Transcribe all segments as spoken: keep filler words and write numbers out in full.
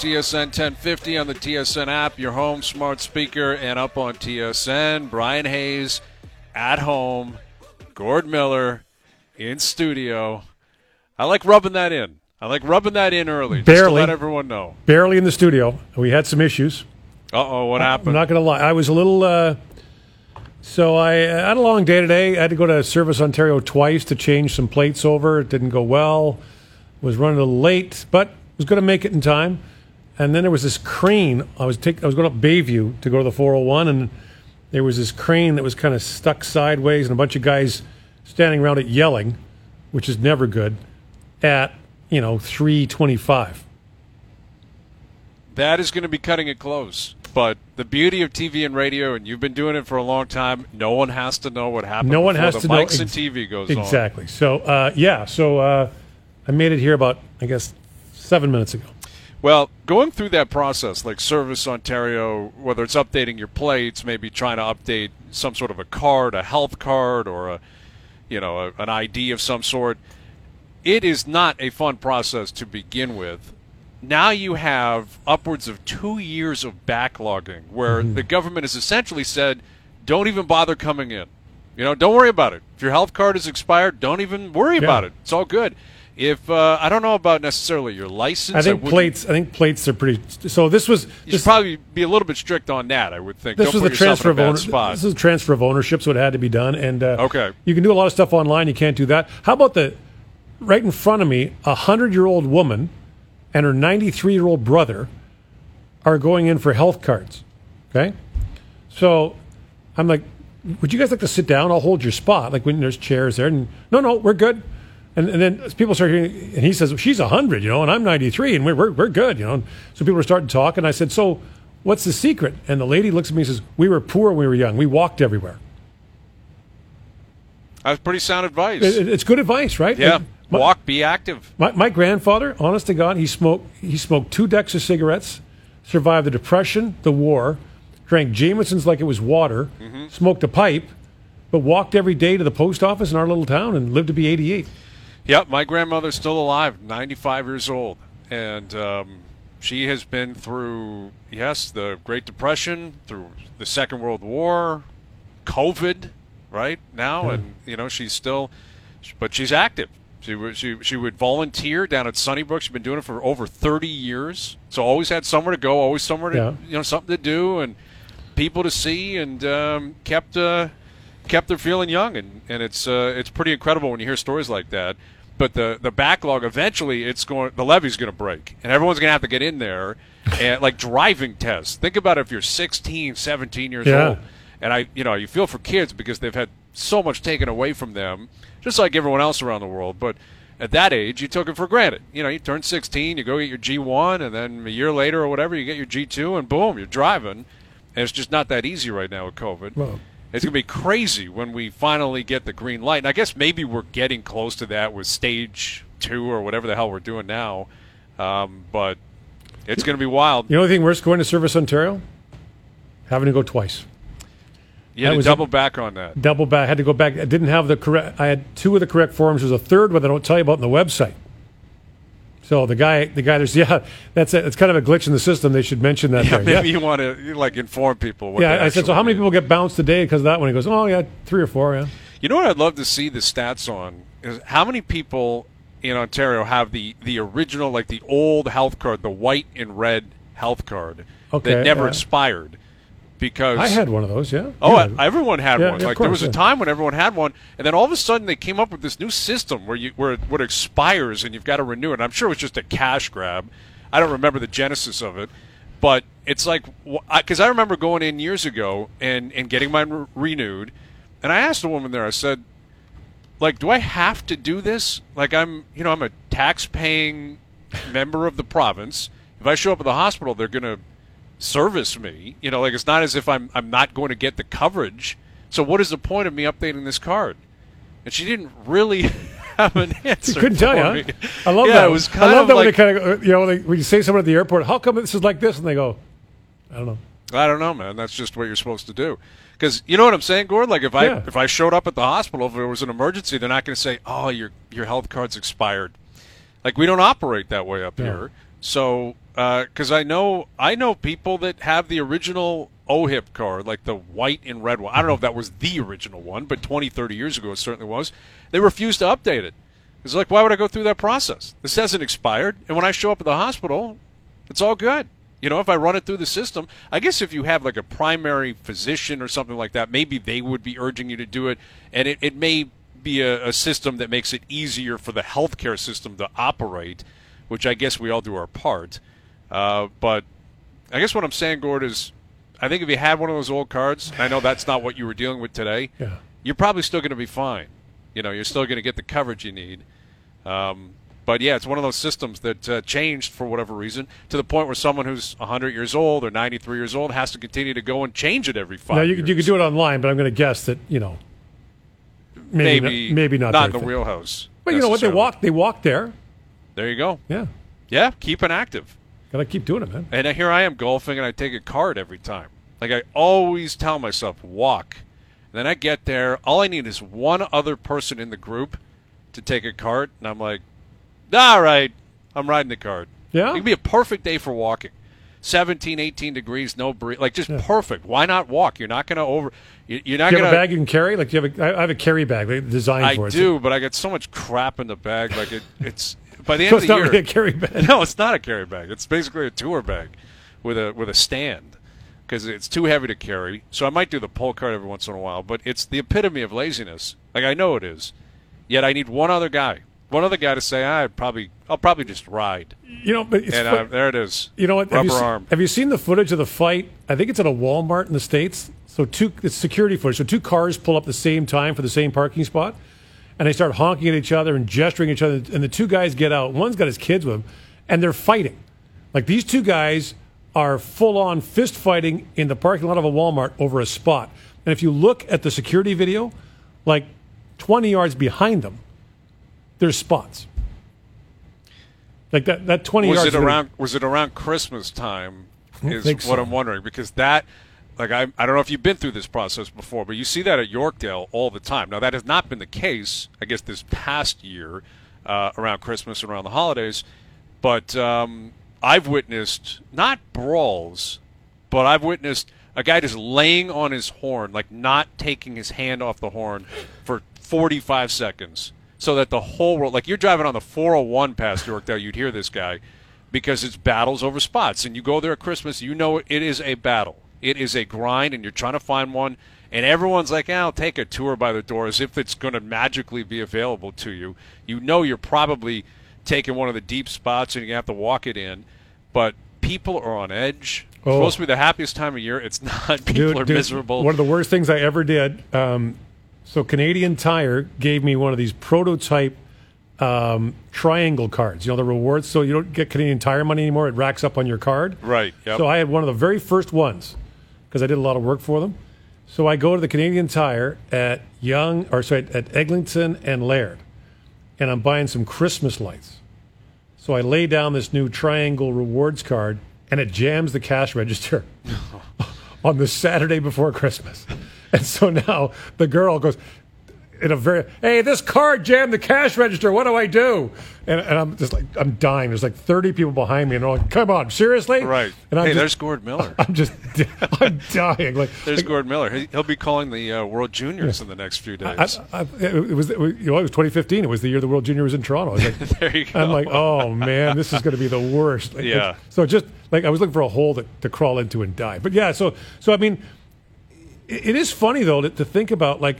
T S N ten fifty on the T S N app, your home smart speaker, and up on T S N. Brian Hayes at home, Gord Miller in studio. I like rubbing that in. I like rubbing that in early, Barely. just to let everyone know. Barely in the studio. We had some issues. Uh-oh, what happened? I'm not going to lie. I was a little... Uh, so I had a long day today. I had to go to Service Ontario twice to change some plates over. It didn't go well. Was running a little late, but was going to make it in time. And then there was this crane. I was take, I was going up Bayview to go to the four oh one, and there was this crane that was kind of stuck sideways, and a bunch of guys standing around it yelling, which is never good, at, you know, three twenty-five. That is going to be cutting it close. But the beauty of T V and radio, and you've been doing it for a long time, no one has to know what happened. No one has the to mics know. Ex- and T V goes exactly. on. Exactly. So, uh, yeah, so uh, I made it here about, I guess, seven minutes ago. Well, going through that process, like Service Ontario, whether it's updating your plates, maybe trying to update some sort of a card, a health card, or a, you know, a, an I D of some sort, it is not a fun process to begin with. Now you have upwards of two years of backlogging where mm-hmm. the government has essentially said, don't even bother coming in. You know, don't worry about it. If your health card is expired, don't even worry yeah. about it. It's all good. If uh, I don't know about necessarily your license, I think I plates. I think plates are pretty. So this was. You this, should probably be a little bit strict on that. I would think. This Don't was put the yourself transfer in a of bad ownership. spot. This is the transfer of ownership, so it had to be done. And uh, okay, you can do a lot of stuff online. You can't do that. How about the right in front of me? A hundred-year-old woman and her ninety-three-year-old brother are going in for health cards. Okay, so I'm like, would you guys like to sit down? I'll hold your spot. Like when there's chairs there. And no, no, we're good. And, and then people start hearing, and he says, well, she's one hundred, you know, and I'm ninety-three, and we're, we're, we're good, you know. And so people are starting to talk, and I said, so what's the secret? And the lady looks at me and says, we were poor when we were young. We walked everywhere. That's pretty sound advice. It, it's good advice, right? Yeah, like, my, walk, be active. My, my grandfather, honest to God, he smoked, he smoked two decks of cigarettes, survived the Depression, the war, drank Jameson's like it was water, mm-hmm. smoked a pipe, but walked every day to the post office in our little town and lived to be eighty-eight. Yep, my grandmother's still alive, ninety-five years old, and um, she has been through, yes, the Great Depression, through the Second World War, COVID, right now, yeah. and you know she's still, but she's active. She would she she would volunteer down at Sunnybrook. She's been doing it for over thirty years, so always had somewhere to go, always somewhere to yeah. you know something to do, and people to see, and um, kept. Uh, kept her feeling young, and, and it's uh, it's pretty incredible when you hear stories like that. But the, the backlog, eventually, it's going the levee's going to break, and everyone's going to have to get in there, and like driving tests. Think about it if you're sixteen, seventeen years yeah. old, and I you know you feel for kids because they've had so much taken away from them, just like everyone else around the world. But at that age, you took it for granted. You know, you turn sixteen, you go get your G one, and then a year later or whatever, you get your G two, and boom, you're driving. And it's just not that easy right now with COVID. Well, it's going to be crazy when we finally get the green light. And I guess maybe we're getting close to that with stage two or whatever the hell we're doing now. Um, but it's going to be wild. The only thing worse going to Service Ontario? Having to go twice. You had to double back on that. Double back. I had to go back. I didn't have the correct. I had two of the correct forms. There's a third one that I don't tell you about on the website. So the guy, the guy, there's yeah, that's a, it's kind of a glitch in the system. They should mention that. Yeah, there. maybe yeah. you want to like inform people. What yeah, I said. So how many mean. people get bounced a day because of that one? He goes, oh yeah, three or four. Yeah. You know what I'd love to see the stats on is how many people in Ontario have the the original, like the old health card, the white and red health card okay, that never yeah. expired. Because I had one of those, yeah. Oh, yeah. everyone had yeah, one. yeah, Like course, there was a yeah. time when everyone had one, and then all of a sudden they came up with this new system where you where it, where it expires and you've got to renew it. I'm sure it was just a cash grab. I don't remember the genesis of it, but it's like because I, I remember going in years ago and and getting mine re- renewed, and I asked the woman there. I said, like, do I have to do this? Like, I'm you know I'm a tax-paying member of the province. If I show up at the hospital, they're gonna service me, you know, like it's not as if I'm I'm not going to get the coverage. So what is the point of me updating this card? And she didn't really have an answer. She couldn't tell you. Huh? I love yeah, that. It was kind I love of that like, when they kind of you know they, when you say someone at the airport, how come this is like this, and they go, I don't know. I don't know, man. That's just what you're supposed to do. Because you know what I'm saying, Gord? Like if I yeah. if I showed up at the hospital, if there was an emergency, they're not going to say, "Oh, your your health card's expired." Like we don't operate that way up no. here. So, because I know I know people that have the original O H I P card, like the white and red one. I don't know if that was the original one, but twenty, thirty years ago it certainly was. They refused to update it. It's like, why would I go through that process? This hasn't expired. And when I show up at the hospital, it's all good. You know, if I run it through the system, I guess if you have like a primary physician or something like that, maybe they would be urging you to do it. And it, it may be a, a system that makes it easier for the healthcare system to operate, which I guess we all do our part. Uh, but I guess what I'm saying, Gord, is I think if you had one of those old cards, and I know that's not what you were dealing with today, yeah. you're probably still going to be fine. You know, you're still going to get the coverage you need. Um, but, yeah, it's one of those systems that uh, changed for whatever reason to the point where someone who's one hundred years old or ninety-three years old has to continue to go and change it every five now, you, years. you could do it online, but I'm going to guess that, you know, maybe, maybe, not, maybe not, not in the thing. wheelhouse. But you know what? They walk, they walk there. There you go. Yeah. Yeah, keep it active. Got to keep doing it, man. And here I am golfing, and I take a cart every time. Like I always tell myself, walk. And then I get there. All I need is one other person in the group to take a cart, and I'm like, all right, I'm riding the cart. Yeah? It could be a perfect day for walking. seventeen, eighteen degrees, no breeze. Like, just yeah. perfect. Why not walk? You're not going to over – you're not do you going to – have a bag you can carry? Like, you have a, I have a carry bag designed I for it. I do, but I get so much crap in the bag. Like, it, it's – by the end so of the it's not year – really a carry bag. No, it's not a carry bag. It's basically a tour bag with a with a stand because it's too heavy to carry. So I might do the pull cart every once in a while, but it's the epitome of laziness. Like, I know it is. Yet I need one other guy. One other guy to say, I'd probably, I'll probably just ride. You know, but it's and uh, there it is. You know what? Rubber have you, arm. Have you seen the footage of the fight? I think it's at a Walmart in the States. So two, it's security footage. So two cars pull up at the same time for the same parking spot, and they start honking at each other and gesturing at each other. And the two guys get out. One's got his kids with him, and they're fighting. Like, these two guys are full-on fist fighting in the parking lot of a Walmart over a spot. And if you look at the security video, like twenty yards behind them, there's spots. Like that, that twenty was yards. It around, was it around Christmas time is what so. I'm wondering. Because that, like, I, I don't know if you've been through this process before, but you see that at Yorkdale all the time. Now, that has not been the case, I guess, this past year uh, around Christmas and around the holidays. But um, I've witnessed, not brawls, but I've witnessed a guy just laying on his horn, like not taking his hand off the horn for forty-five seconds. So that the whole world, like you're driving on the four oh one past Yorkdale, you'd hear this guy because it's battles over spots. And you go there at Christmas, you know it is a battle. It is a grind, and you're trying to find one. And everyone's like, eh, I'll take a tour by the door as if it's going to magically be available to you. You know you're probably taking one of the deep spots and you have to walk it in. But people are on edge. It's oh. supposed to be the happiest time of year. It's not. People dude, are dude, miserable. One of the worst things I ever did. Um, so Canadian Tire gave me one of these prototype um, triangle cards. You know, the rewards. So you don't get Canadian Tire money anymore. It racks up on your card. Right. Yep. So I had one of the very first ones because I did a lot of work for them. So I go to the Canadian Tire at Young, or sorry, at Eglinton and Laird, and I'm buying some Christmas lights. So I lay down this new triangle rewards card, and it jams the cash register on the Saturday before Christmas. And so now the girl goes, in a very, hey, this card jammed the cash register. What do I do? And, and I'm just like, I'm dying. There's like thirty people behind me, and they're like, come on, seriously? Right. And I'm hey, just, there's Gord Miller. I'm just, I'm dying. Like, there's like, Gord Miller. He, he'll be calling the uh, World Juniors yeah. in the next few days. I, I, it was, it was, you know, it was twenty fifteen. It was the year the World Junior was in Toronto. I was like, there you go. I'm like, oh man, this is going to be the worst. Like, yeah. Like, so just like I was looking for a hole to, to crawl into and die. But yeah, so so I mean, it, it is funny though to, to think about. Like,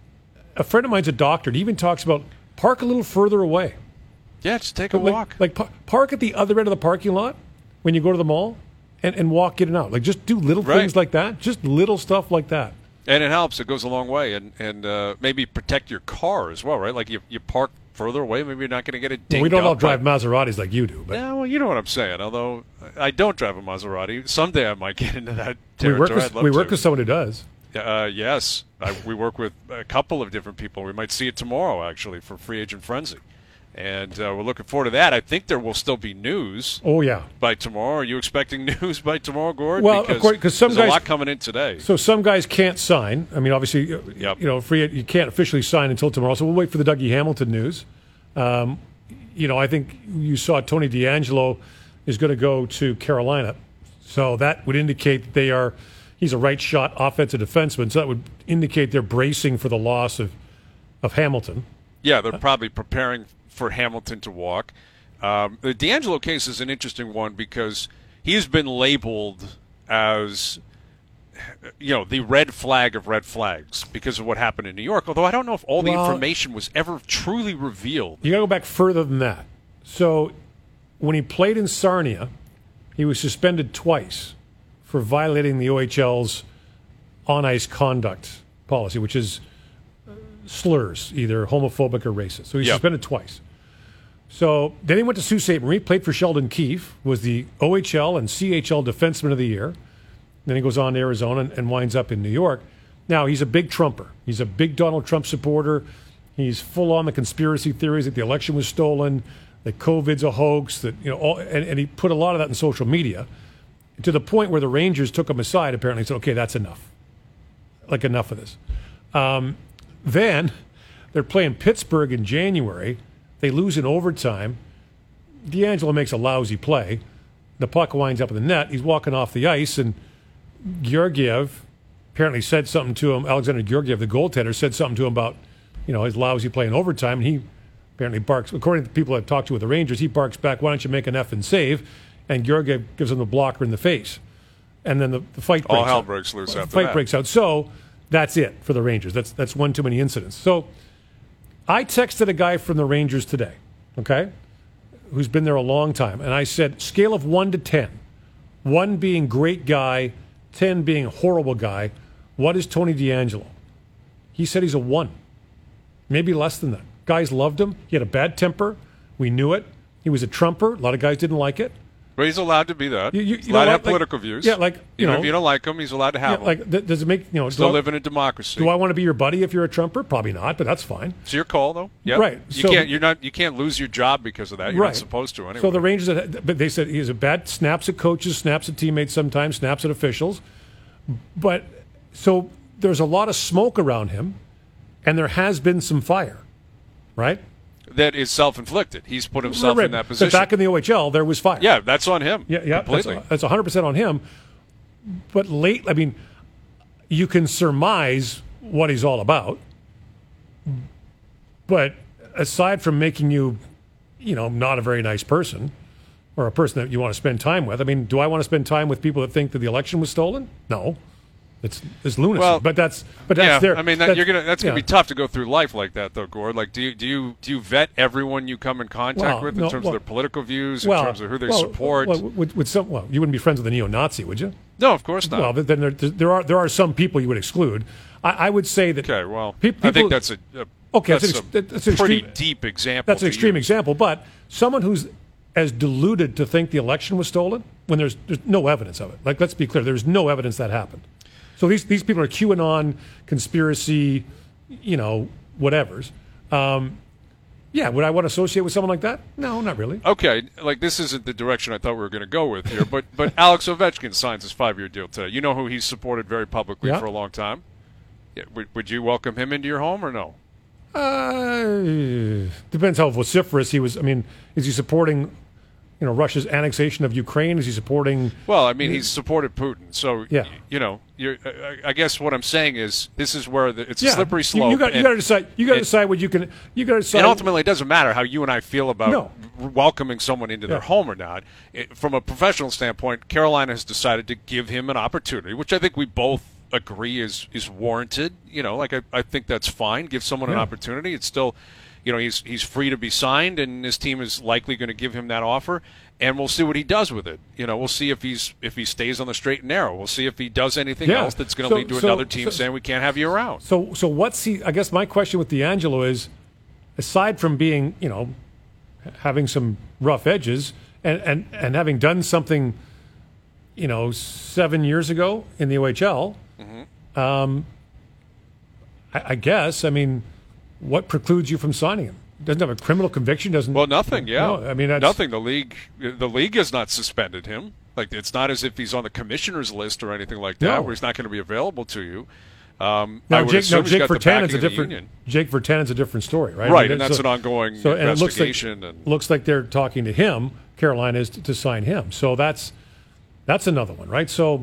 a friend of mine's a doctor, and he even talks about park a little further away. Yeah, just take a like, walk. Like par- park at the other end of the parking lot when you go to the mall, and, and walk in and out. Like, just do little right. things like that. Just little stuff like that. And it helps. It goes a long way. And, and uh, maybe protect your car as well, right? Like, you, you park further away, maybe you're not going to get a dinged well, we don't up all drive by... Maseratis like you do. But yeah, well, you know what I'm saying. Although I don't drive a Maserati. Someday I might get into that we territory. work with, I'd love we work to. with someone who does. Uh, yes. I, we work with a couple of different people. We might see it tomorrow, actually, for Free Agent Frenzy. And uh, we're looking forward to that. I think there will still be news. Oh, yeah. By tomorrow. Are you expecting news by tomorrow, Gord? Well, because of course, because some there's guys, a lot coming in today. So some guys can't sign. I mean, obviously, yep. you know, free you can't officially sign until tomorrow. So we'll wait for the Dougie Hamilton news. Um, you know, I think you saw Tony D'Angelo is going to go to Carolina. So that would indicate that they are, he's a right shot offensive defenseman. So that would indicate they're bracing for the loss of, of Hamilton. Yeah, they're probably preparing for Hamilton to walk. Um, the DeAngelo case is an interesting one because he's been labeled as, you know, the red flag of red flags because of what happened in New York, although I don't know if all the well, information was ever truly revealed. You got to go back further than that. So when he played in Sarnia, he was suspended twice for violating the O H L's on-ice conduct policy, which is slurs, either homophobic or racist. So he's yep. suspended twice. So then he went to Sault Ste. Marie, played for Sheldon Keefe, was the O H L and C H L Defenseman of the Year. Then he goes on to Arizona and, and winds up in New York. Now, he's a big Trumper. He's a big Donald Trump supporter. He's full on the conspiracy theories that the election was stolen, that COVID's a hoax, that, you know, all, and, and he put a lot of that in social media to the point where the Rangers took him aside, apparently, and said, okay, that's enough. Like, enough of this. Um, then they're playing Pittsburgh in January. They lose in overtime. DeAngelo makes a lousy play. The puck winds up in the net. He's walking off the ice, and Georgiev apparently said something to him. Alexander Georgiev, the goaltender, said something to him about, you know, his lousy play in overtime, and he apparently barks. According to the people I've talked to with the Rangers, he barks back, why don't you make an effing save? And Georgiev gives him the blocker in the face. And then the, the fight breaks All hell out. breaks loose the after fight that. breaks out. So that's it for the Rangers. That's that's one too many incidents. So I texted a guy from the Rangers today, okay, who's been there a long time, and I said, scale of one to ten, one being great guy, ten being a horrible guy, what is Tony DeAngelo? He said he's a one, maybe less than that. Guys loved him. He had a bad temper. We knew it. He was a Trumper. A lot of guys didn't like it. But he's allowed to be that. You, you, he's you allowed know to have what? Like, political views. Yeah, like, you Even know. if you don't like him, he's allowed to have Yeah, them. like, th- does it make, you know. Still do I- live in a democracy. Do I want to be your buddy if you're a Trumper? Probably not, but that's fine. It's your call, though. Yep. Right. You So- can't. You're not. You can't lose your job because of that. You're Right. not supposed to anyway. So the Rangers, but they said he's a bad, snaps at coaches, snaps at teammates sometimes, snaps at officials. But so there's a lot of smoke around him, and there has been some fire, right? that is self-inflicted. He's put himself right. in that But position. back in the O H L, there was fire. Yeah, that's on him. Yeah, yeah, completely. That's, that's one hundred percent on him. But late, I mean, you can surmise what he's all about. But aside from making you, you know, not a very nice person or a person that you want to spend time with, I mean, do I want to spend time with people that think that the election was stolen? No. It's it's lunacy. Well, but that's but that's yeah, their, I mean, that, that's, you're gonna that's gonna yeah. be tough to go through life like that, though, Gord. Like, do you do you do you vet everyone you come in contact Well, with in no, terms well- of their political views, well, in terms of who they well, support? Well, with, with some, well, you wouldn't be friends with a neo-Nazi, would you? No, of course not. Well, then there, there are there are some people you would exclude. I, I would say that. okay, well, pe- I people- think that's a, a Okay, that's, that's an a ex- that's an pretty extreme- deep example. That's an to extreme use. example, but someone who's as deluded to think the election was stolen when there's there's no evidence of it. Like, let's be clear, there's no evidence that happened. So these these people are QAnon conspiracy, you know, whatevers. Um, yeah, would I want to associate with someone like that? No, not really. Okay, like this isn't the direction I thought we were going to go with here, but but Alex Ovechkin signs his five-year deal today. You know who he's supported very publicly Yeah. for a long time. Yeah, would, would you welcome him into your home or no? Uh, depends how vociferous he was. I mean, is he supporting, you know, Russia's annexation of Ukraine? Is he supporting? Well, I mean, he's supported Putin, so Yeah. y- you know, you're, I, I guess what I'm saying is this is where the, it's a Yeah, slippery you- slope. You, got, you and- got to decide. You got to and- decide what you can. You got to decide. And ultimately, it doesn't matter how you and I feel about No. r- welcoming someone into their Yeah. home or not. It, from a professional standpoint, Carolina has decided to give him an opportunity, which I think we both agree is is warranted. You know, like I, I think that's fine. Give someone an Yeah. opportunity. It's still, you know, he's he's free to be signed, and his team is likely going to give him that offer. And we'll see what he does with it. You know, we'll see if he's if he stays on the straight and narrow. We'll see if he does anything Yeah. else that's going to So- lead to so- another team so- saying we can't have you around. So, so what's he? I guess my question with D'Angelo is, aside from being, you know, having some rough edges and and and having done something, you know, seven years ago in the O H L, Mm-hmm. um, I, I guess. I mean, what precludes you from signing him? Doesn't have a criminal conviction. Doesn't. Well, nothing. Yeah, No, I mean, that's, nothing. The league, the league has not suspended him. Like, it's not as if he's on the commissioner's list or anything like that, No. where he's not going to be available to you. Um, Now, I would Jake, assume now he's Jake got the Virtanen's backing a of the different. union. Jake Virtanen's a different story, right? Right, I mean, and that's so, an ongoing so, and it looks like, investigation. and, looks like they're talking to him. Carolina is to, to sign him. So that's that's another one, right? So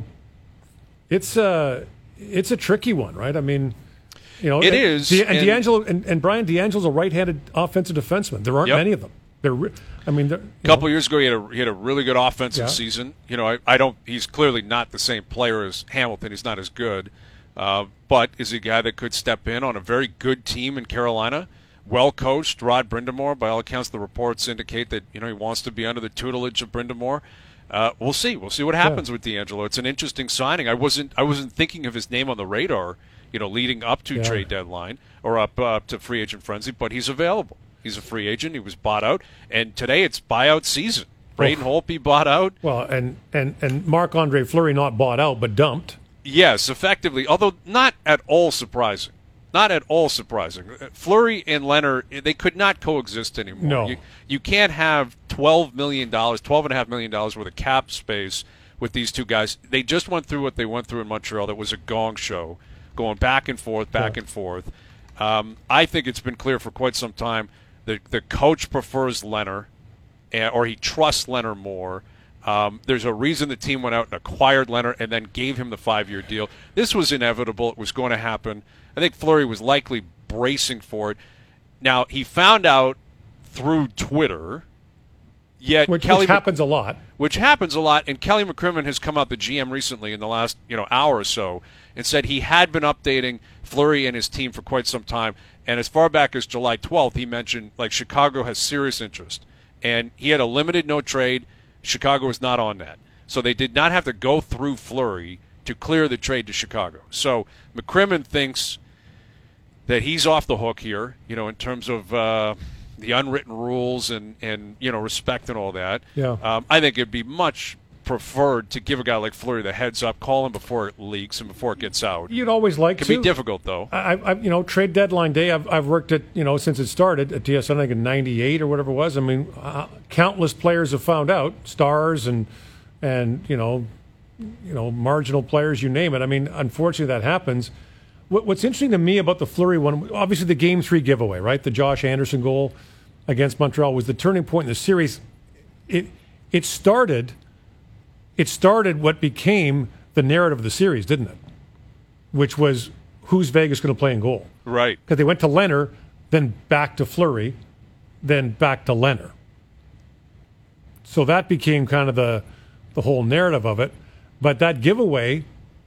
it's a it's a tricky one, right? I mean, you know, It and, is, De, and, and- D'Angelo and, and Brian D'Angelo's a right-handed offensive defenseman. There aren't Yep. many of them. They're, re- I mean, they're, you A couple know, years ago, he had a he had a really good offensive Yeah. season. You know, I, I don't. He's clearly not the same player as Hamilton. He's not as good, uh, but is a guy that could step in on a very good team in Carolina. Well coached, Rod Brindamore. By all accounts, the reports indicate that you know he wants to be under the tutelage of Brindamore. Uh, we'll see. We'll see what happens with D'Angelo. It's an interesting signing. I wasn't I wasn't thinking of his name on the radar. You know, leading up to Yeah. trade deadline or up uh, to free agent frenzy, but he's available. He's a free agent. He was bought out, and today it's buyout season. Braden Holtby bought out. well, and and and Marc-Andre Fleury not bought out but dumped. Yes, effectively, although not at all surprising. Not at all surprising. Fleury and Leonard, they could not coexist anymore. No. You, you can't have twelve million dollars, twelve point five million dollars worth of cap space with these two guys. They just went through what they went through in Montreal. That was a gong show, going back and forth, back Yeah. and forth. Um, I think it's been clear for quite some time that the coach prefers Leonard, eh, or he trusts Leonard more. Um, there's a reason the team went out and acquired Leonard and then gave him the five-year deal. This was inevitable. It was going to happen. I think Fleury was likely bracing for it. Now, he found out through Twitter, yet Which, Kelly which Mc- happens a lot. which happens a lot, and Kelly McCrimmon has come out, the G M, recently in the last you know hour or so, and said he had been updating Fleury and his team for quite some time. And as far back as July twelfth, he mentioned like Chicago has serious interest, and he had a limited no trade. Chicago was not on that, so they did not have to go through Fleury to clear the trade to Chicago. So McCrimmon thinks that he's off the hook here, you know, in terms of uh, the unwritten rules and, and you know respect and all that. Yeah. Um, I think it'd be much preferred to give a guy like Fleury the heads up, call him before it leaks and before it gets out. You'd always like It can to. be difficult though. I, I, you know, trade deadline day. I've, I've worked at, you know, since it started at T S N, I think in ninety-eight or whatever it was. I mean, uh, countless players have found out, stars and and you know, you know, marginal players, you name it. I mean, unfortunately, that happens. What, what's interesting to me about the Fleury one, obviously, the Game Three giveaway, right? The Josh Anderson goal against Montreal was the turning point in the series. It it started. It started what became the narrative of the series, didn't it? Which was, who's Vegas going to play in goal? Right. Because they went to Leonard, then back to Fleury, then back to Leonard. So that became kind of the the whole narrative of it. But that giveaway,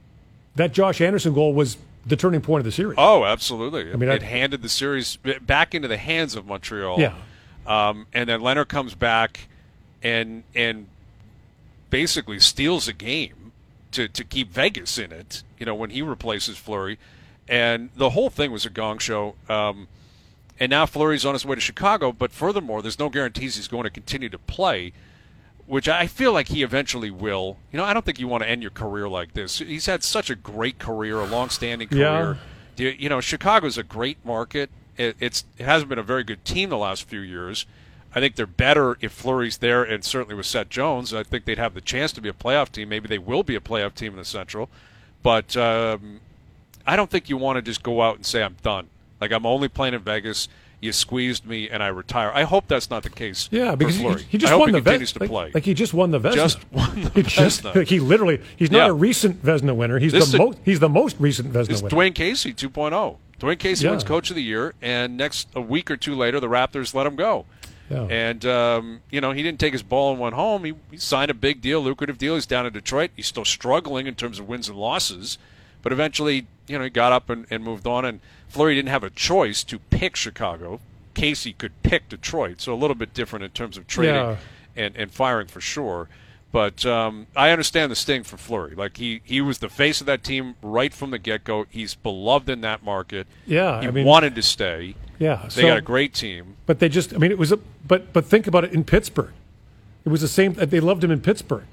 that Josh Anderson goal was the turning point of the series. Oh, absolutely. I mean, it I- handed the series back into the hands of Montreal. Yeah. Um, and then Leonard comes back and and basically steals a game to, to keep Vegas in it, you know, when he replaces Fleury. And the whole thing was a gong show. Um, and now Fleury's on his way to Chicago, but furthermore, there's no guarantees he's going to continue to play, which I feel like he eventually will. You know, I don't think you want to end your career like this. He's had such a great career, a long-standing career. Yeah. You know, Chicago's a great market. It, it's it hasn't been a very good team the last few years. I think they're better if Fleury's there, and certainly with Seth Jones. I think they'd have the chance to be a playoff team. Maybe they will be a playoff team in the Central. But um, I don't think you want to just go out and say, I'm done. Like, I'm only playing in Vegas. You squeezed me, and I retire. I hope that's not the case. Yeah, because for he, Fleury. he just I hope won he the continues Vezina. to Like, play. like he just won the Vezina. Just won the he just, Vezina. like he literally, he's not Yeah. a recent Vezina winner. He's This the is a- most. He's the most recent Vezina It's winner. Dwayne Casey two point oh. Dwayne Casey Yeah. wins Coach of the Year, and next a week or two later, the Raptors let him go. Yeah. And, um, you know, he didn't take his ball and went home. He, he signed a big deal, lucrative deal. He's down in Detroit. He's still struggling in terms of wins and losses. But eventually, you know, he got up and, and moved on. And Fleury didn't have a choice to pick Chicago. Casey could pick Detroit. So a little bit different in terms of trading Yeah. and, and firing for sure. But um, I understand the sting for Fleury. Like, he, he was the face of that team right from the get-go. He's beloved in that market. Yeah, He I mean- wanted to stay. Yeah, They so- got a great team. But they just, I mean, it was a, but but think about it in Pittsburgh. It was the same, they loved him in Pittsburgh.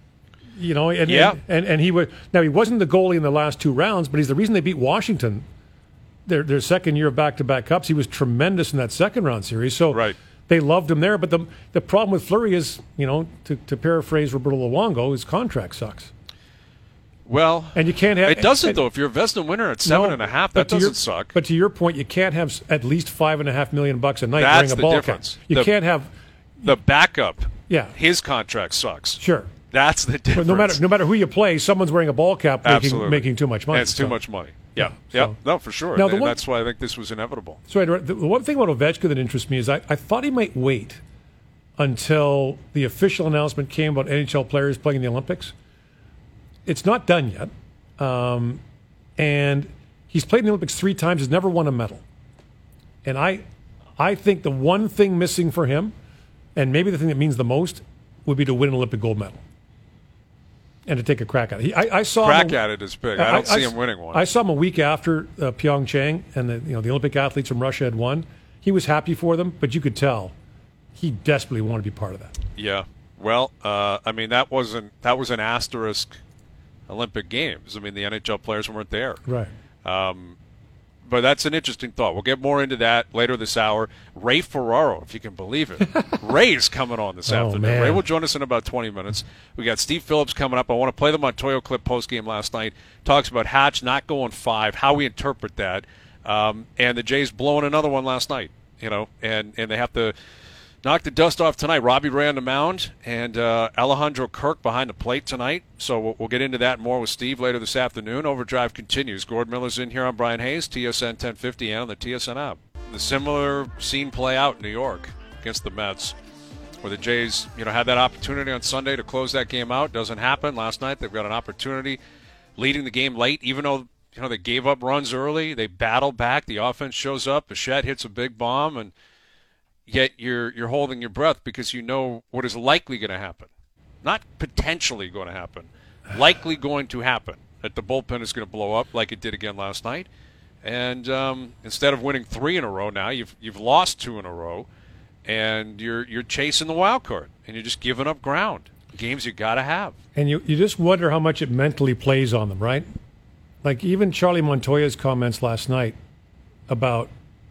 You know, and, Yeah. and, and, and he was, now he wasn't the goalie in the last two rounds, but he's the reason they beat Washington their, their second year of back-to-back cups. He was tremendous in that second round series. So Right. they loved him there. But the the problem with Fleury is, you know, to, to paraphrase Roberto Luongo, his contract sucks. Well, and you can't have it doesn't and, though. If you're a Vezina winner at seven no, and a half, that doesn't your, suck. But to your point, you can't have at least five and a half million bucks a night That's wearing a the ball difference. cap. You the, can't have the backup. Yeah, his contract sucks. Sure, that's the difference. But no matter no matter who you play, someone's wearing a ball cap, making, making too much money. And it's too so. much money. Yeah, yeah. yeah. So. No, for sure. Now, and one, that's why I think this was inevitable. So the one thing about Ovechkin that interests me is I, I thought he might wait until the official announcement came about N H L players playing in the Olympics. It's not done yet. Um, and he's played in the Olympics three times, has never won a medal. And I I think the one thing missing for him, and maybe the thing that means the most, would be to win an Olympic gold medal. And to take a crack at it. He, I, I saw crack him a, at it is big. I don't I, see I, him winning one. I saw him a week after uh, Pyeongchang, and the you know the Olympic athletes from Russia had won. He was happy for them, but you could tell he desperately wanted to be part of that. Yeah. Well, uh, I mean that wasn't that was an asterisk Olympic Games. I mean the N H L players weren't there. Right. Um, but that's an interesting thought. We'll get more into that later this hour. Ray Ferraro, if you can believe it. Ray's coming on this oh, afternoon. Man. Ray will join us in about twenty minutes. We got Steve Phillips coming up. I want to play the Montoyo clip post-game last night. Talks about Hatch not going five, how we interpret that. Um, and the Jays blowing another one last night, you know, and, and they have to knock the dust off tonight. Robbie Ray on the mound and uh, Alejandro Kirk behind the plate tonight. So we'll, we'll get into that more with Steve later this afternoon. Overdrive continues. Gord Miller's in here. I'm Brian Hayes, T S N ten fifty and on the T S N app. The similar scene play out in New York against the Mets, where the Jays, you know, had that opportunity on Sunday to close that game out. Doesn't happen. Last night they've got an opportunity leading the game late, even though you know they gave up runs early. They battle back. The offense shows up. Bichette hits a big bomb, and yet you're you're holding your breath because you know what is likely going to happen. Not potentially going to happen. Likely going to happen. That the bullpen is going to blow up like it did again last night. And um, instead of winning three in a row now, you've you've lost two in a row. And you're you're chasing the wild card. And you're just giving up ground. Games you got to have. And you, you just wonder how much it mentally plays on them, right? Like even Charlie Montoya's comments last night about,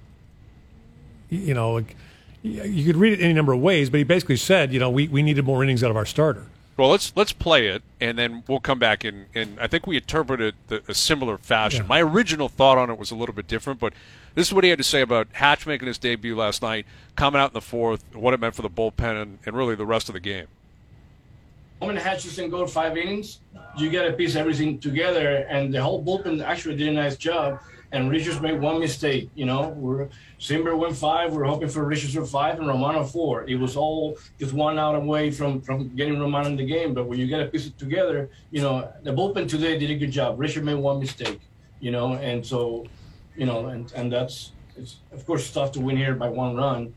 you know, like, you could read it any number of ways, but he basically said, you know, we, we needed more innings out of our starter. Well, let's let's play it, and then we'll come back, and, and I think we interpreted it a similar fashion. Yeah. My original thought on it was a little bit different, but this is what he had to say about Hatch making his debut last night, coming out in the fourth, what it meant for the bullpen, and, and really the rest of the game. When Hatch doesn't go five innings, you got to piece everything together, and the whole bullpen actually did a nice job. And Richards made one mistake. You know, we're Simber went five. We're hoping for Richards for five and Romano four. It was all just one out away from from getting Romano in the game. But when you got to piece it together, you know, the bullpen today did a good job. Richard made one mistake. You know, and so, you know, and and that's it's of course it's tough to win here by one run.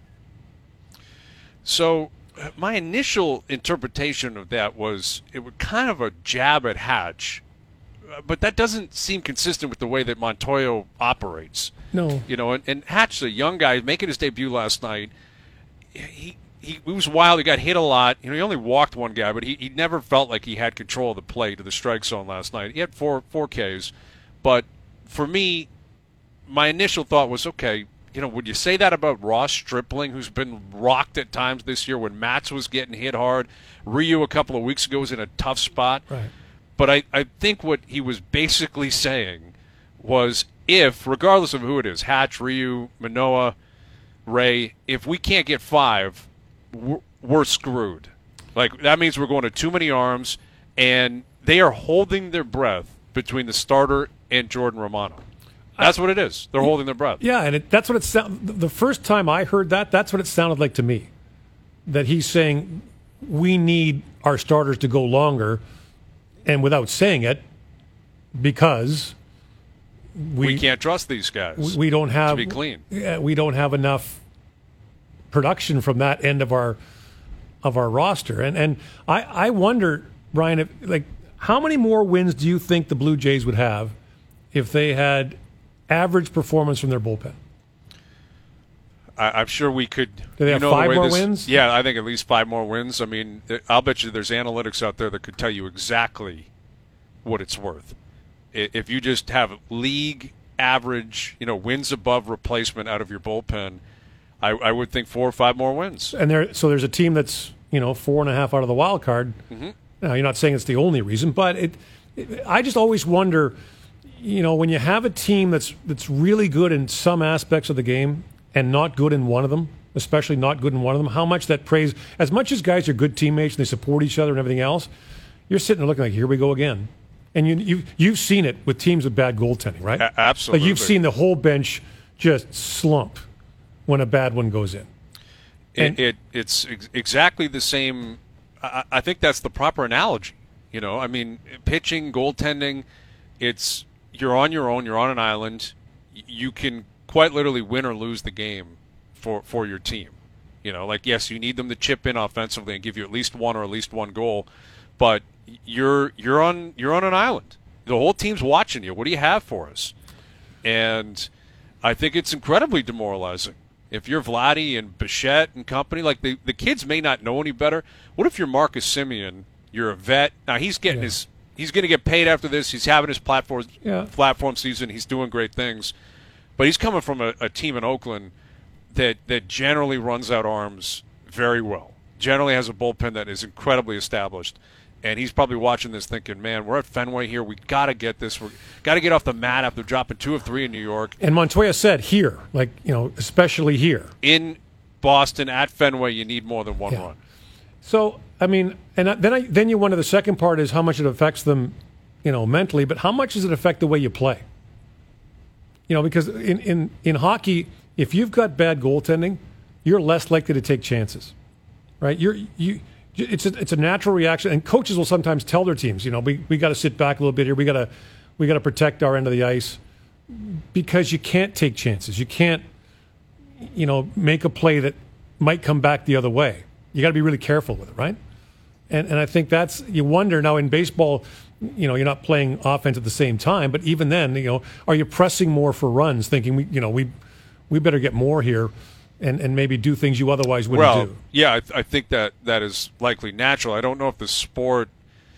So my initial interpretation of that was it was kind of a jab at Hatch. But that doesn't seem consistent with the way that Montoyo operates. No. You know, and, and Hatch's a young guy making his debut last night. He, he he was wild. He got hit a lot. You know, he only walked one guy, but he, he never felt like he had control of the plate to the strike zone last night. He had four four Ks. But for me, my initial thought was, okay, you know, would you say that about Ross Stripling, who's been rocked at times this year when Matz was getting hit hard? Ryu a couple of weeks ago was in a tough spot. Right. But I, I think what he was basically saying was if, regardless of who it is, Hatch, Ryu, Manoah, Ray, if we can't get five, we're, we're screwed. Like, that means we're going to too many arms, and they are holding their breath between the starter and Jordan Romano. That's what it is. They're holding their breath. Yeah, and it, that's what it sounded. The first time I heard that, that's what it sounded like to me. That he's saying we need our starters to go longer. And without saying it, because we, we can't trust these guys. We, we don't have to be clean. We don't have enough production from that end of our of our roster. And and I, I wonder, Brian, if, like how many more wins do you think the Blue Jays would have if they had average performance from their bullpen? I, I'm sure we could. Do they have you know, five the more this, wins? Yeah, I think at least five more wins. I mean, I'll bet you there's analytics out there that could tell you exactly what it's worth. If you just have league average, you know, wins above replacement out of your bullpen, I, I would think four or five more wins. And there, so there's a team that's you know four and a half out of the wild card. Mm-hmm. Now, you're not saying it's the only reason, but it I just always wonder, you know, when you have a team that's that's really good in some aspects of the game and not good in one of them, especially not good in one of them, how much that praise, as much as guys are good teammates and they support each other and everything else, you're sitting there looking like, here we go again. And you, you've, you've seen it with teams with bad goaltending, right? A- absolutely. Like you've seen the whole bench just slump when a bad one goes in. It, it It's ex- exactly the same. I, I think that's the proper analogy. You know, I mean, pitching, goaltending, it's you're on your own, you're on an island. You can quite literally win or lose the game for, for your team. You know, like, yes, you need them to chip in offensively and give you at least one or at least one goal, but you're you're on you're on an island. The whole team's watching you. What do you have for us? And I think it's incredibly demoralizing. If you're Vladdy and Bichette and company, like the, the kids may not know any better. What if you're Marcus Semien? You're a vet. Now he's getting Yeah. his he's going to get paid after this. He's having his platform Yeah. platform season. He's doing great things, but he's coming from a, a team in Oakland that that generally runs out arms very well. Generally has a bullpen that is incredibly established. And he's probably watching this thinking, man, we're at Fenway here. We got to get this. We got to get off the mat after dropping two of three in New York. And Montoya said here, like, you know, especially here. In Boston, at Fenway, you need more than one Yeah. run. So, I mean, and then I, then you wonder, the second part is how much it affects them, you know, mentally, but how much does it affect the way you play? You know, because in, in, in hockey, if you've got bad goaltending, you're less likely to take chances, right? You're you. It's a, it's a natural reaction, and coaches will sometimes tell their teams, you know, we we got to sit back a little bit here. We got to we got to protect our end of the ice because you can't take chances. You can't, you know, make a play that might come back the other way. You got to be really careful with it, right? And and I think that's, you wonder now in baseball, you know, you're not playing offense at the same time, but even then, you know, are you pressing more for runs, thinking we, you know, we we better get more here. And, and maybe do things you otherwise wouldn't well, do. Yeah, I, th- I think that that is likely natural. I don't know if the sport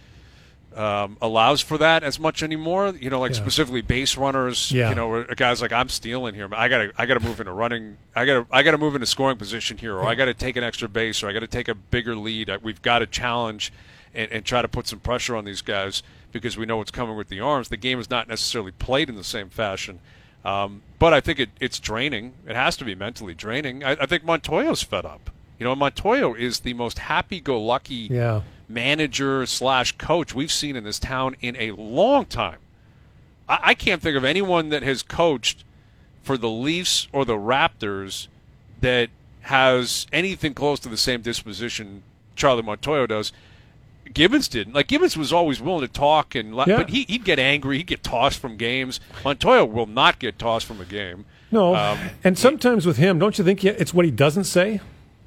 um, allows for that as much anymore. You know, like Yeah. specifically base runners. Yeah. You know, guys like, I'm stealing here. I gotta I gotta move into running. I gotta I gotta move into scoring position here, or Yeah. I gotta take an extra base, or I gotta take a bigger lead. I, we've got to challenge and, and try to put some pressure on these guys because we know what's coming with the arms. The game is not necessarily played in the same fashion. Um, but I think it, it's draining. It has to be mentally draining. I, I think Montoyo's fed up. You know, Montoyo is the most happy-go-lucky Yeah. manager slash coach we've seen in this town in a long time. I, I can't think of anyone that has coached for the Leafs or the Raptors that has anything close to the same disposition Charlie Montoyo does. Gibbons didn't. Like, Gibbons was always willing to talk, and Yeah. but he, he'd get angry. He'd get tossed from games. Montoyo will not get tossed from a game. No, Um, and sometimes with him, don't you think he- it's what he doesn't say?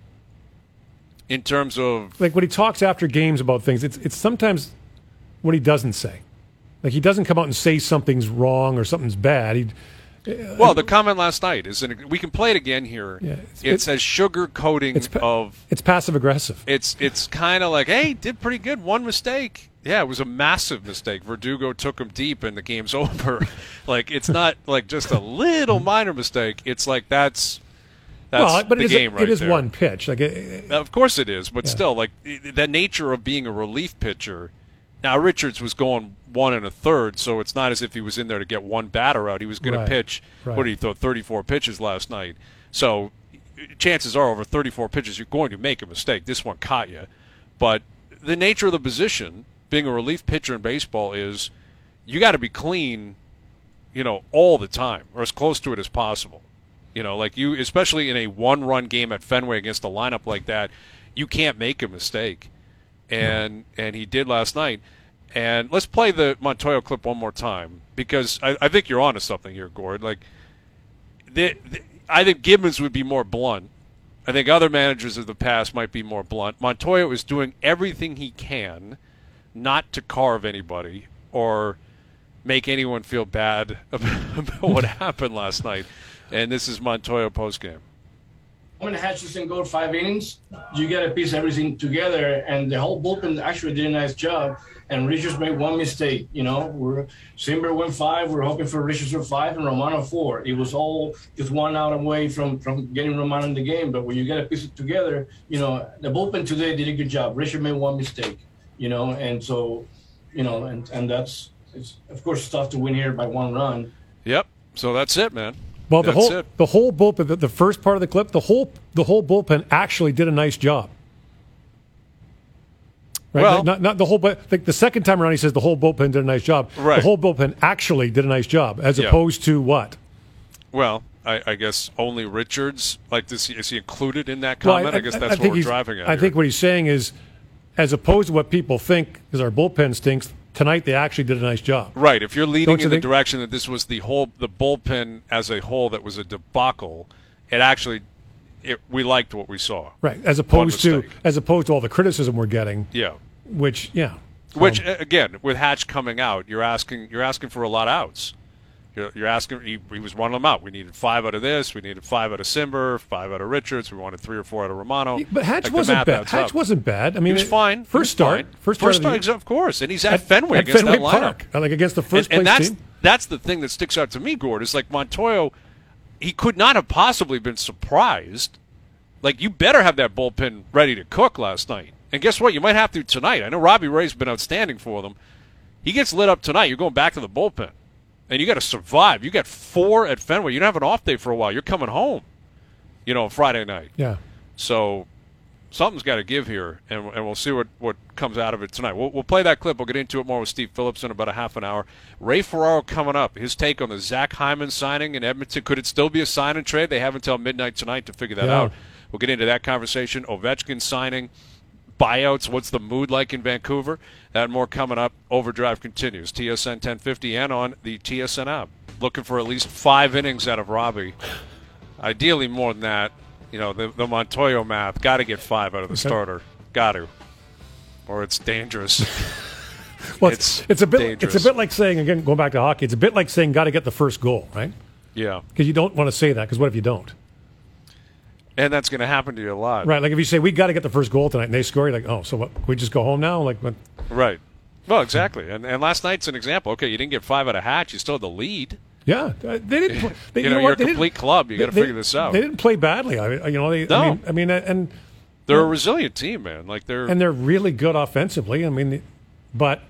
In terms of, Like when he talks after games about things, it's it's sometimes what he doesn't say. Like he doesn't come out and say something's wrong or something's bad. He, well, the comment last night is, an, we can play it again here. Yeah, it's, it's- a sugar coating it's pa- of. it's passive aggressive. It's it's kind of like, hey, did pretty good, one mistake. Yeah, it was a massive mistake. Verdugo took him deep, and the game's over. Like, it's not like just a little minor mistake. It's like that's that's well, but the it is, game a, right it is there. one pitch. Like it, Of course it is, but Yeah. still, like i- the nature of being a relief pitcher. Now Richards was going one and a third, so it's not as if he was in there to get one batter out. He was going Right, to pitch. right. What did he throw? thirty-four pitches last night. So chances are, over thirty-four pitches, you're going to make a mistake. This one caught you, but the nature of the position, being a relief pitcher in baseball, is you got to be clean, you know, all the time, or as close to it as possible. You know, like you, especially in a one-run game at Fenway against a lineup like that, you can't make a mistake. And and he did last night. And let's play the Montoyo clip one more time, because I, I think you're onto something here, Gord. Like, the, the, I think Gibbons would be more blunt. I think other managers of the past might be more blunt. Montoyo is doing everything he can not to carve anybody or make anyone feel bad about, about what happened last night. And this is Montoyo postgame. When Hutchinson go five innings, you got to piece everything together, and the whole bullpen actually did a nice job. And Richards made one mistake. You know, we're Simber went five. We're hoping for Richards for five and Romano four. It was all just one out away from from getting Romano in the game. But when you got to piece it together, you know, the bullpen today did a good job. Richard made one mistake. You know, and so you know, and, and that's, it's, of course, it's tough to win here by one run. Yep. So that's it, man. Well, the that's whole it. the whole bullpen, the, the first part of the clip, the whole the whole bullpen actually did a nice job. Right? Well, not, not the whole, but the, the second time around, he says the whole bullpen did a nice job. Right. The whole bullpen actually did a nice job, as Yeah. opposed to what? Well, I, I guess only Richards. Like, this, is he included in that comment? Well, I, guess that's I what think we're he's- driving at. I here. think what he's saying is, as opposed to what people think, because our bullpen stinks, tonight they actually did a nice job. Right. If you're leading Don't you in the think? direction that this was the whole the bullpen as a whole that was a debacle, it actually it, we liked what we saw. Right. As opposed to mistake. as opposed to all the criticism we're getting, Yeah. which yeah. Which Um, a- again, with Hatch coming out, you're asking you're asking for a lot of outs. You're, you're asking. He, he was one of them out. We needed five out of this. We needed five out of Simber, five out of Richards. We wanted three or four out of Romano. But Hatch Like, the wasn't math bad. adds Hatch up. wasn't bad. I mean, He was fine. First He was start, fine. first, first start, of start, the, of course, and he's at, Fenway at against Fenway that lineup. Park, like against the first and, and place that's team. that's the thing that sticks out to me, Gord, is like Montoyo, he could not have possibly been surprised. Like, you better have that bullpen ready to cook last night. And guess what? You might have to tonight. I know Robbie Ray's been outstanding for them. He gets lit up tonight. You're going back to the bullpen. And you got to survive. You got four at Fenway. You don't have an off day for a while. You're coming home, you know, Friday night. Yeah. So something's got to give here, and, and we'll see what, what comes out of it tonight. We'll, we'll play that clip. We'll get into it more with Steve Phillips in about a half an hour. Ray Ferraro coming up. His take on the Zach Hyman signing in Edmonton. Could it still be a sign and trade? They have until midnight tonight to figure that Yeah. out. We'll get into that conversation. Ovechkin signing, buyouts. What's the mood like in Vancouver? That and more coming up. Overdrive continues. T S N ten fifty and on the T S N app. Looking for at least five innings out of Robbie. Ideally more than that. You know, the, the Montoyo math. Got to get five out of the Okay. starter. Got to. Or it's dangerous. Well, it's, It's it's a bit dangerous. it's a bit like saying, again, going back to hockey, it's a bit like saying got to get the first goal, right? Yeah. Because you don't want to say that, because what if you don't? And that's going to happen to you a lot. Right, like if you say, we got to get the first goal tonight, and they score, you're like, oh, so what, we just go home now? Like, what? Right. Well, exactly. And, and last night's an example. Okay, you didn't get five out of Hatch. You still had the lead. Yeah, uh, they didn't. pl- They, You know, what? you're a They didn't- complete club. You they- gotta they- figure this out. They didn't play badly. I, you know, they, No. I mean, I mean, and They're a resilient team, man. Like they're and they're really good offensively. I mean, but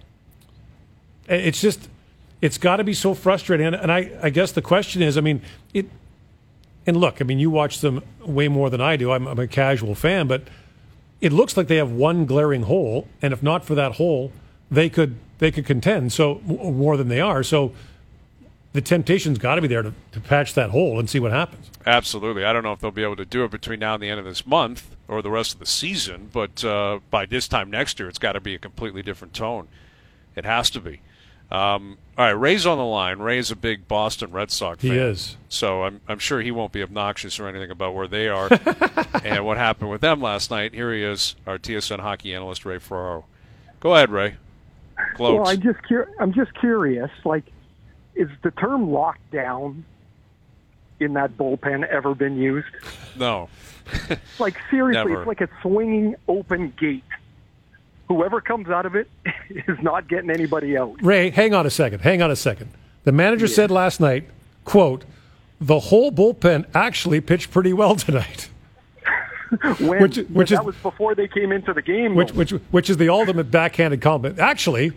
it's just it's got to be so frustrating. And, and I, I guess the question is, I mean, it. And look, I mean, you watch them way more than I do. I'm, I'm a casual fan, but it looks like they have one glaring hole, and if not for that hole, they could they could contend. So m- more than they are. So the temptation's got to be there to, to patch that hole and see what happens. absolutely. I don't know if they'll be able to do it between now and the end of this month or the rest of the season, but uh, by this time next year, it's got to be a completely different tone. It has to be. Um, all right, Ray's on the line. Ray's a big Boston Red Sox fan. He is. So I'm, I'm sure he won't be obnoxious or anything about where they are and what happened with them last night. Here he is, our T S N hockey analyst, Ray Ferraro. Go ahead, Ray. Gloats. Well, I just cur- I'm just curious. Like, is the term lockdown in that bullpen ever been used? no. Like, seriously, Never. it's like a swinging open gate. Whoever comes out of it is not getting anybody out. Ray, hang on a second. Hang on a second. The manager said last night, quote, the whole bullpen actually pitched pretty well tonight. When, Which- but which that is- was before they came into the game. Which though. which which is the ultimate backhanded compliment. Actually,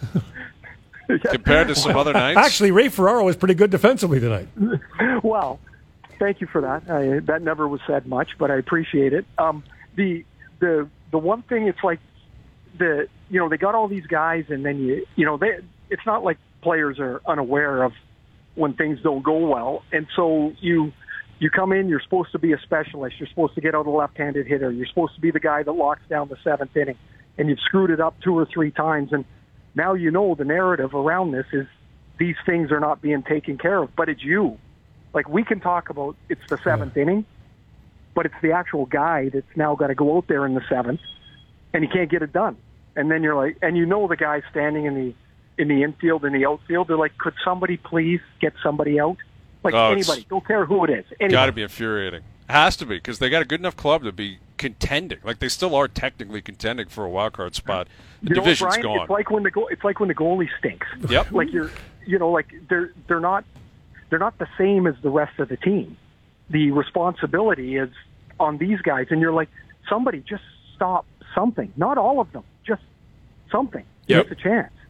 Compared to some other nights? actually Ray Ferraro was pretty good defensively tonight. Well, thank you for that. I, that never was said much, but I appreciate it. Um, the the the one thing, it's like the you know they got all these guys, and then you you know they it's not like players are unaware of when things don't go well, and so you you come in, you're supposed to be a specialist, you're supposed to get out a left-handed hitter, you're supposed to be the guy that locks down the seventh inning, and you've screwed it up two or three times, and now you know the narrative around this is these things are not being taken care of, but it's you. Like, we can talk about it's the seventh inning, but it's the actual guy that's now got to go out there in the seventh, and he can't get it done. And then you're like, and you know the guy standing in the in the infield, in the outfield, they're like, could somebody please get somebody out? Like, Oh, it's- anybody, don't care who it is. Anybody. Got to be infuriating. Has to be, because they got a good enough club to be contending. Like, they still are technically contending for a wild card spot. The You know what, division's Brian? gone. It's like when the go- it's like when the goalie stinks. Yep. Like you're, you know, like they're they're not they're not the same as the rest of the team. The responsibility is on these guys, and you're like, somebody just stop something. Not all of them, just something. Yep. Give us a chance.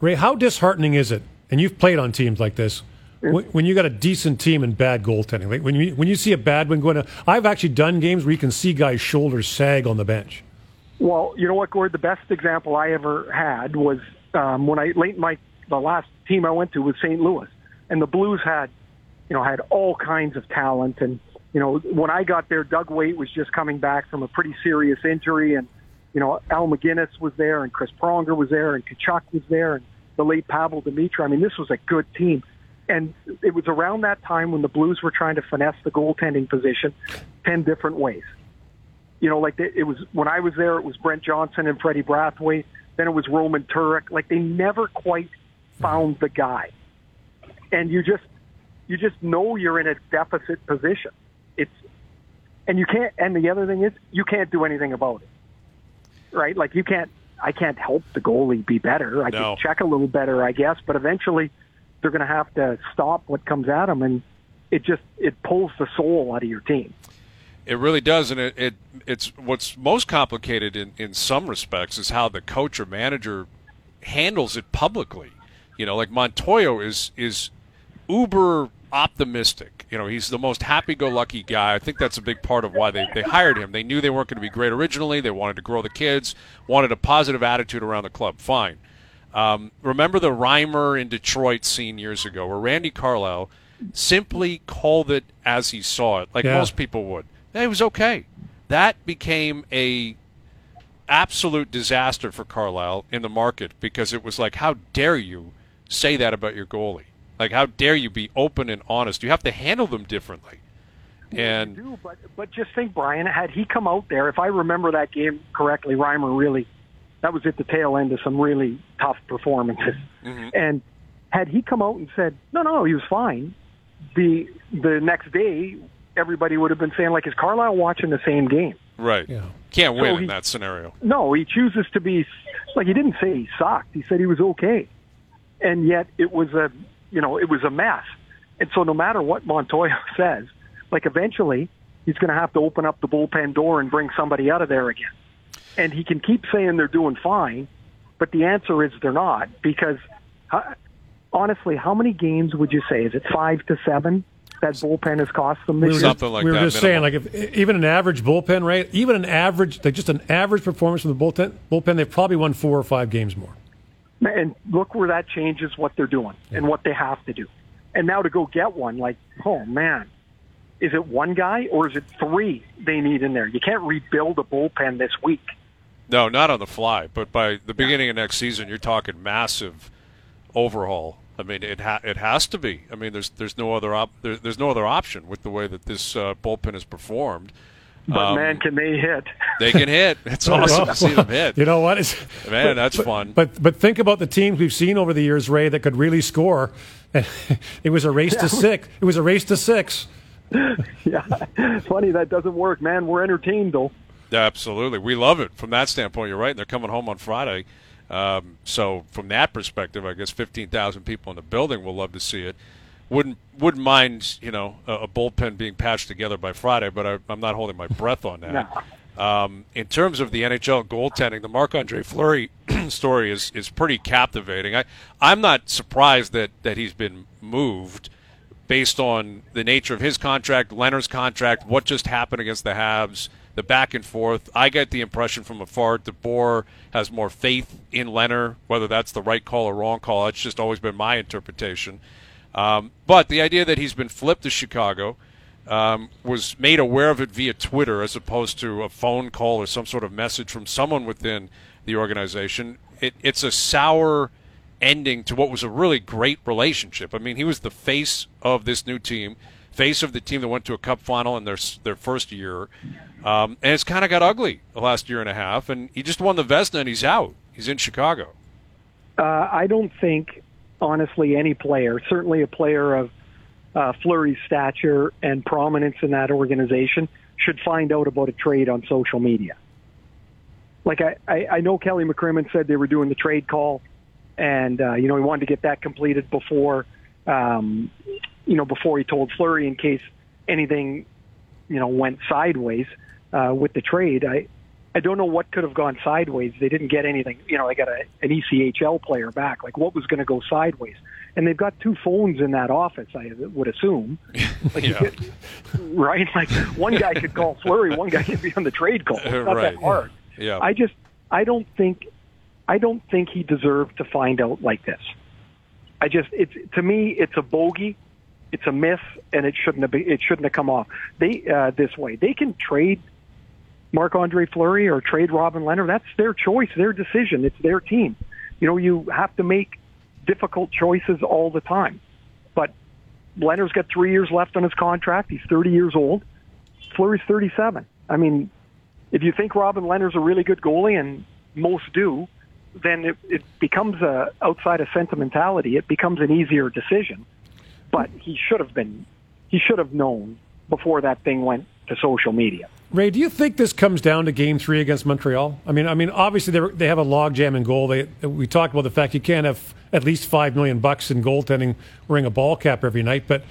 Ray, how disheartening is it? And you've played on teams like this. When, when you got a decent team and bad goaltending, like when you when you see a bad one going, to, I've actually done games where you can see guys' shoulders sag on the bench. Well, you know what, Gord? The best example I ever had was um, when I late in my the last team I went to was Saint Louis, and the Blues had, you know, had all kinds of talent. And you know, when I got there, Doug Waite was just coming back from a pretty serious injury, and you know, Al McGinnis was there, and Chris Pronger was there, and Kachuk was there, and the late Pavel Demitra. I mean, this was a good team. And it was around that time when the Blues were trying to finesse the goaltending position ten different ways. You know, like they, it was when I was there, it was Brent Johnson and Freddie Brathwaite. Then it was Roman Turek. Like they never quite found the guy. And you just you just know you're in a deficit position. It's and you can't. And the other thing is, you can't do anything about it, right? Like you can't. I can't help the goalie be better. I no. can check a little better, I guess, but eventually they're going to have to stop what comes at them, and it just it pulls the soul out of your team. It really does, and it, it it's what's most complicated in, in some respects is how the coach or manager handles it publicly. You know, like Montoyo is is uber optimistic. You know, he's the most happy-go-lucky guy. I think that's a big part of why they, they hired him. They knew they weren't going to be great originally. They wanted to grow the kids, wanted a positive attitude around the club. Fine. Um, remember the Reimer in Detroit scene years ago where Randy Carlyle simply called it as he saw it, like yeah. most people would. It was okay. That became a absolute disaster for Carlyle in the market because it was like, how dare you say that about your goalie? Like, how dare you be open and honest? You have to handle them differently. And you do, but, but just think, Brian, had he come out there, if I remember that game correctly, Reimer really – that was at the tail end of some really tough performances. Mm-hmm. And had he come out and said, no, no, he was fine, the the next day, everybody would have been saying, like, is Carlyle watching the same game? Right. Yeah. Can't win so in he, that scenario. No, he chooses to be, like, he didn't say he sucked. He said he was okay. And yet it was a, you know, it was a mess. And so no matter what Montoyo says, like, eventually he's going to have to open up the bullpen door and bring somebody out of there again. And he can keep saying they're doing fine, but the answer is they're not. Because, uh, honestly, how many games would you say? Is it five to seven that bullpen has cost them this we year? Something like we were that. just minimal. saying, like, if even an average bullpen rate, even an average, like just an average performance from the bullpen, bullpen, they've probably won four or five games more. And look where that changes what they're doing yeah. and what they have to do. And now to go get one, like, oh, man. Is it one guy or is it three they need in there? You can't rebuild a bullpen this week. No, not on the fly. But by the beginning of next season, you're talking massive overhaul. I mean, it ha- it has to be. I mean, there's there's no other op- there, there's no other option with the way that this uh, bullpen is performed. But um, man, can they hit? They can hit. It's awesome to see them hit. You know what? It's, Man, but, that's but, fun. But but think about the teams we've seen over the years, Ray, that could really score. And it was a race to six. It was a race to six. Yeah, funny that doesn't work, man. We're entertained though. Absolutely, we love it from that standpoint. You're right. They're coming home on Friday, um, so from that perspective, I guess fifteen thousand people in the building will love to see it. Wouldn't wouldn't mind, you know, a, a bullpen being patched together by Friday, but I, I'm not holding my breath on that. No. Um, in terms of the N H L goaltending, the Marc-Andre Fleury story is is pretty captivating. I I'm not surprised that that he's been moved based on the nature of his contract, Leonard's contract, what just happened against the Habs, the back and forth. I get the impression from afar DeBoer has more faith in Leonard, whether that's the right call or wrong call. It's just always been my interpretation. Um, but the idea that he's been flipped to Chicago, um, was made aware of it via Twitter as opposed to a phone call or some sort of message from someone within the organization. It, it's a sour ending to what was a really great relationship. I mean, he was the face of this new team, face of the team that went to a cup final in their their first year, um, and it's kind of got ugly the last year and a half, and he just won the Vezina and he's out. He's in Chicago. Uh, I don't think, honestly, any player, certainly a player of uh, Fleury's stature and prominence in that organization, should find out about a trade on social media. Like, I, I, I know Kelly McCrimmon said they were doing the trade call, and, uh, you know, he wanted to get that completed before, um, you know, before he told Fleury in case anything, you know, went sideways uh, with the trade. I, I don't know what could have gone sideways. They didn't get anything. You know, they got a, an E C H L player back. Like, what was going to go sideways? And they've got two phones in that office, I would assume. Like, yeah. could, right? Like, one guy could call Fleury, one guy could be on the trade call. It's not right. that hard. Yeah. I just, I don't think, I don't think he deserved to find out like this. I just, it's to me, it's a bogey, it's a myth, and it shouldn't have been, it shouldn't have come off they uh, this way. They can trade Marc-Andre Fleury or trade Robin Lehner. That's their choice, their decision. It's their team. You know, you have to make difficult choices all the time. But Lehner's got three years left on his contract. He's thirty years old. Fleury's thirty-seven. I mean, if you think Robin Lehner's a really good goalie, and most do, then it, it becomes a, outside of sentimentality, it becomes an easier decision. But he should have been, he should have known before that thing went to social media. Ray, do you think this comes down to Game Three against Montreal? I mean, I mean, obviously they they have a logjam in goal. They we talked about the fact you can't have at least five million bucks in goaltending wearing a ball cap every night, but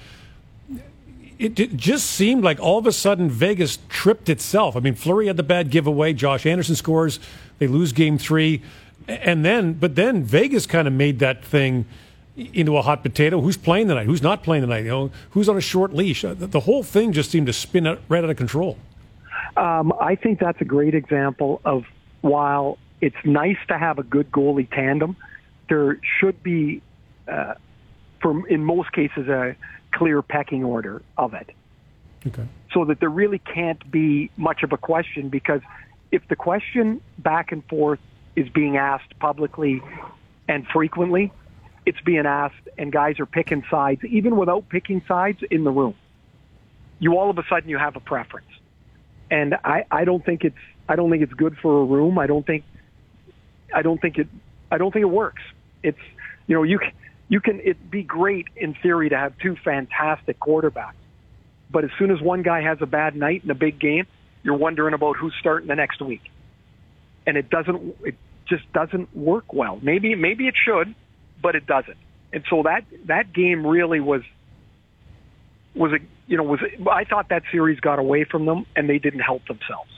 it, it just seemed like all of a sudden Vegas tripped itself. I mean, Fleury had the bad giveaway. Josh Anderson scores. They lose Game Three, and then but then Vegas kind of made that thing into a hot potato. Who's playing tonight? Who's not playing tonight? You know, who's on a short leash? The, the whole thing just seemed to spin out, right out of control. Um, I think that's a great example of, while it's nice to have a good goalie tandem, there should be, uh, for in most cases, a clear pecking order of it. Okay. So that there really can't be much of a question, because if the question back and forth is being asked publicly and frequently, it's being asked and guys are picking sides, even without picking sides in the room. You all of a sudden you have a preference. And I, I don't think it's I don't think it's good for a room. I don't think I don't think it I don't think it works. It's you know you can, you can it'd be great in theory to have two fantastic quarterbacks, but as soon as one guy has a bad night in a big game, you're wondering about who's starting the next week, and it doesn't it just doesn't work well. Maybe maybe it should, but it doesn't. And so that that game really was. was a you know was I thought that series got away from them and they didn't help themselves.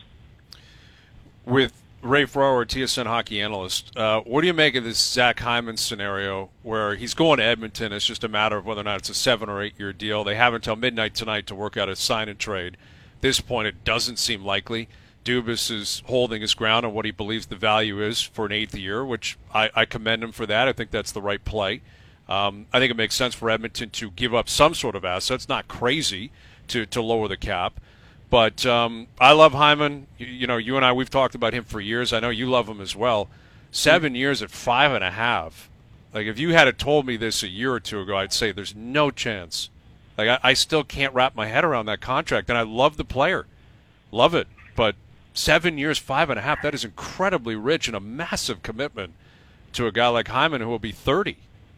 With Ray Ferraro, our T S N hockey analyst, uh, what do you make of this Zach Hyman scenario where he's going to Edmonton? It's just a matter of whether or not it's a seven or eight year deal. They have until midnight tonight to work out a sign and trade. At this point, it doesn't seem likely. Dubas is holding his ground on what he believes the value is for an eighth year, which I, I commend him for that. I think that's the right play. Um, I think it makes sense for Edmonton to give up some sort of assets, not crazy, to, to lower the cap. But um, I love Hyman. You, you know, you and I, we've talked about him for years. I know you love him as well. Seven years at five and a half. Like, if you had told me this a year or two ago, I'd say there's no chance. Like, I, I still can't wrap my head around that contract, and I love the player. Love it. But seven years, five and a half, that is incredibly rich and a massive commitment to a guy like Hyman who will be thirty.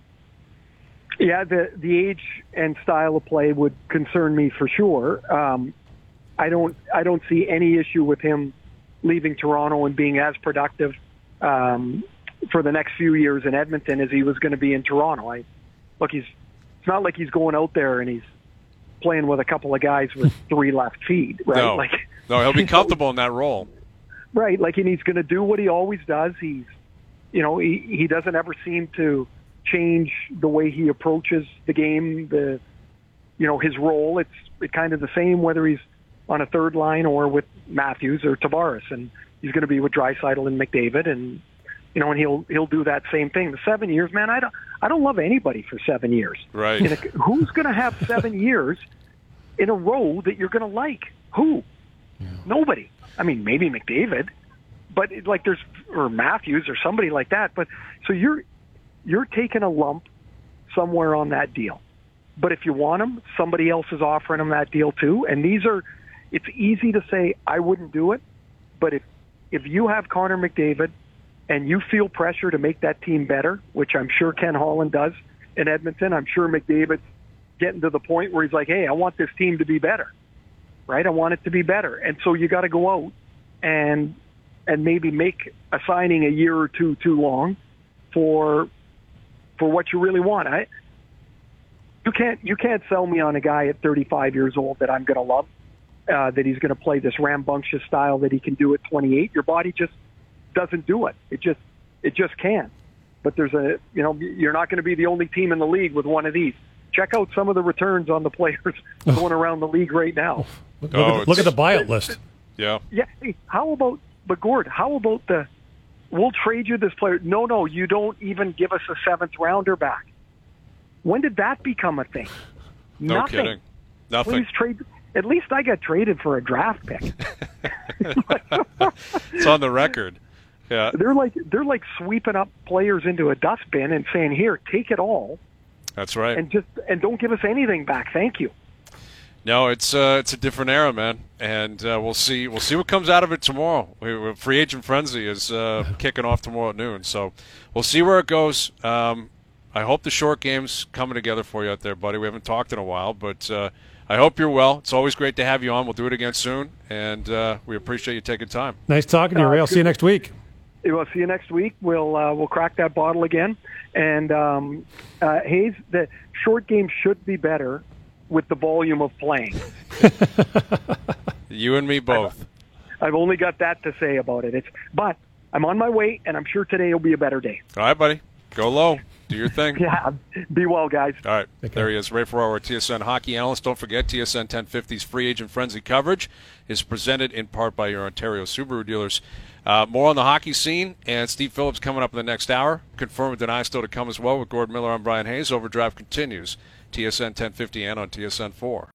Yeah, the the age and style of play would concern me for sure. Um, I don't I don't see any issue with him leaving Toronto and being as productive um, for the next few years in Edmonton as he was going to be in Toronto. I look, he's it's not like he's going out there and he's playing with a couple of guys with three left feet, right? No, like, no, he'll be comfortable in that role, right? Like, and he's going to do what he always does. He's, you know, he he doesn't ever seem to change the way he approaches the game, the, you know, his role. It's it kind of the same whether he's on a third line or with Matthews or Tavares, and he's going to be with Draisaitl and McDavid, and you know, and he'll he'll do that same thing. The seven years, man, I don't I don't love anybody for seven years. Right? In a, who's going to have seven years in a row that you're going to like? Who? Yeah. Nobody. I mean, maybe McDavid, but it, like there's or Matthews or somebody like that. But so you're. You're taking a lump somewhere on that deal. But if you want him, somebody else is offering him that deal too. And these are, it's easy to say, I wouldn't do it. But if, if you have Connor McDavid and you feel pressure to make that team better, which I'm sure Ken Holland does in Edmonton, I'm sure McDavid's getting to the point where he's like, hey, I want this team to be better, right? I want it to be better. And so you got to go out and, and maybe make a signing a year or two too long for, for what you really want. I, you can't you can't sell me on a guy at thirty-five years old that I'm going to love. uh, that he's going to play this rambunctious style that he can do at twenty-eight. Your body just doesn't do it. It just it just can't. But there's a you know you're not going to be the only team in the league with one of these. Check out some of the returns on the players going around the league right now. Look, Oh, at, look at it's- the buyout list. Yeah. Yeah. Hey, how about but Gord? How about the? We'll trade you this player. No, no, you don't even give us a seventh rounder back. When did that become a thing? No Nothing. kidding. Nothing. Please trade. At least I got traded for a draft pick. It's on the record. Yeah. They're like they're like sweeping up players into a dustbin and saying, "Here, take it all, That's right. and just and don't give us anything back. Thank you." No, it's uh, it's a different era, man, and uh, we'll see we'll see what comes out of it tomorrow. We, we, free agent frenzy is uh, kicking off tomorrow at noon, so we'll see where it goes. Um, I hope the short game's coming together for you out there, buddy. We haven't talked in a while, but uh, I hope you're well. It's always great to have you on. We'll do it again soon, and uh, we appreciate you taking time. Nice talking to you, Uh, Ray. I'll see you good. next week. We'll see you next week. We'll uh, we'll crack that bottle again. And um, uh, Hayes, the short game should be better with the volume of playing. You and me both. I've only got that to say about it. It's but I'm on my way, and I'm sure today will be a better day. All right, buddy. Go low. Do your thing. Yeah, be well, guys. All right, Take there care. he is, Ray Ferraro, our T S N hockey analyst. Don't forget, T S N ten fifty's free agent frenzy coverage is presented in part by your Ontario Subaru dealers. Uh, more on the hockey scene, and Steve Phillips coming up in the next hour. Confirm and deny still to come as well with Gord Miller. I'm Brian Hayes. Overdrive continues. T S N ten fifty and on T S N four.